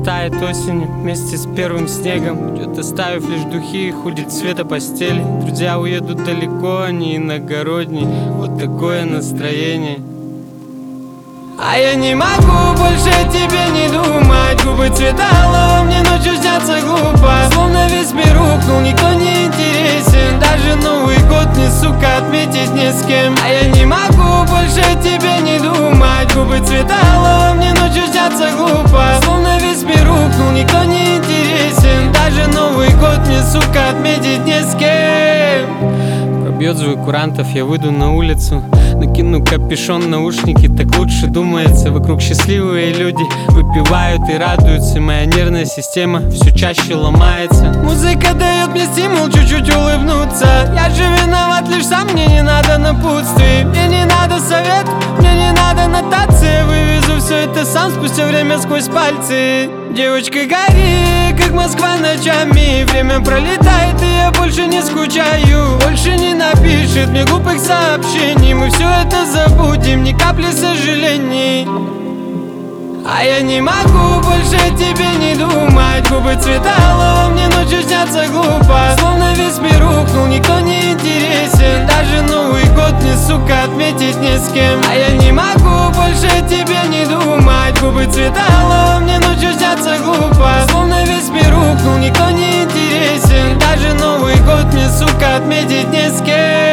растает осенью вместе с первым снегом. Идет, оставив лишь духи, ходит цвета постели. Друзья уедут далеко, они иногородние. Вот такое настроение. А я не могу больше о тебе не думать. Губы цвета алого мне ночью снятся глупо. Словно весь мир рухнул, никто не интересен. Даже Новый год мне, сука, отметить не с кем. А я не могу больше о тебе не думать. Губы цвета алого мне ночью снятся глупо. Словно весь мир рухнул, никто не интересен. Даже Новый год мне, сука, отметить не с кем. Пробьет звук курантов, я выйду на улицу. Накину капюшон, наушники, так лучше думается. Вокруг счастливые люди выпивают и радуются. Моя нервная система все чаще ломается. Музыка дает мне стимул чуть-чуть улыбнуться. Я же виноват лишь сам, мне не надо напутствий. Мне не надо совет, мне не надо нотации. Вывезу все это сам спустя время сквозь пальцы. Девочка, гори, как Москва ночами. Время пролетает, и я больше не скучаю. Больше не напишет мне глупых сообщений. Мы все это забудем, ни капли сожалений. А я не могу больше о тебе не думать. Губы цвета алого мне ночью снятся глупо. Словно весь мир рухнул, никто не интересен. Даже Новый год мне, сука, отметить не с кем. А я не могу больше о тебе не думать. Губы цвета алого мне ночью снятся глупо. Словно весь мир рухнул, никто не интересен. Даже Новый год мне, сука, отметить не с кем.